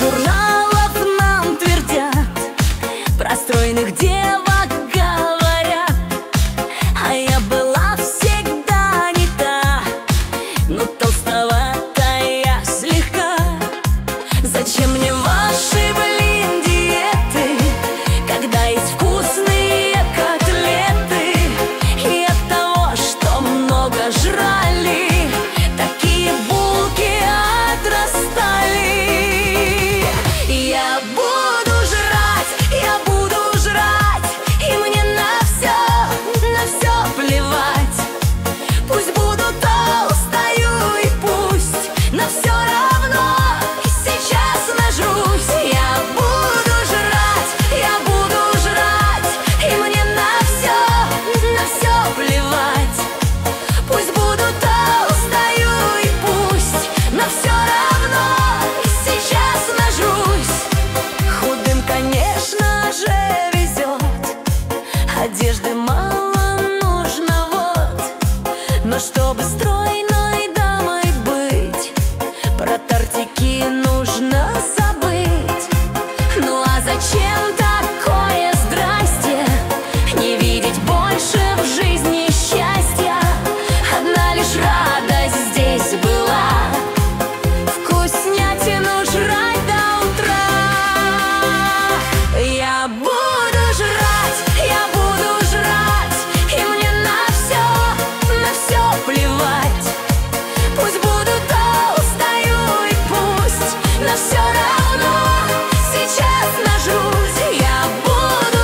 журналов нам твердят, про стройных девок говорят, а я была всегда не та, но толстоватая слегка. Зачем мне ваши, блин, диеты, когда есть вкусные котлеты? И от того, что много жрали, такие булки отрастали. Я буду жрать, и мне на все плевать. Пусть буду толстою, и пусть, но все равно сейчас нажрусь. Я буду жрать, и мне на все плевать. Пусть буду толстою, и пусть, но все равно сейчас нажрусь. Худым, конечно же, везет, одежды мало нужно, вот. Но чтобы стройной дамой быть, про тортики нужно забыть. Ну а зачем такое здрасте? Не видеть больше в жизни счастья. Одна лишь радость здесь была, вкуснятину жрать до утра. Я буду жрать, и мне на все плевать. Пусть буду толстою, и пусть, но все равно сейчас нажрусь. Я буду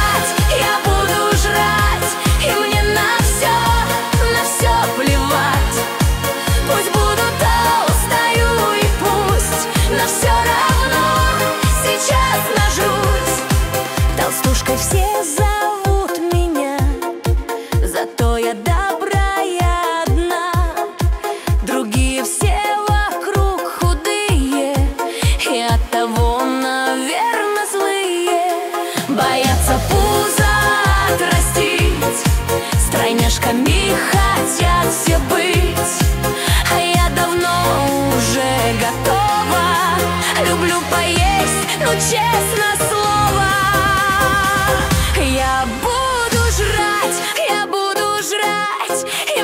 жрать, и мне на все плевать. Пусть буду толстою, и пусть, но все равно сейчас нажрусь. Толстушкой все зовут меня, зато я добрая одна. Другие все вокруг худые, и оттого, наверное, злые. Боятся пузо отрастить, стройняшками хотят все быть. А я давно уже готова, люблю поесть, ну честно слово. Я буду жрать,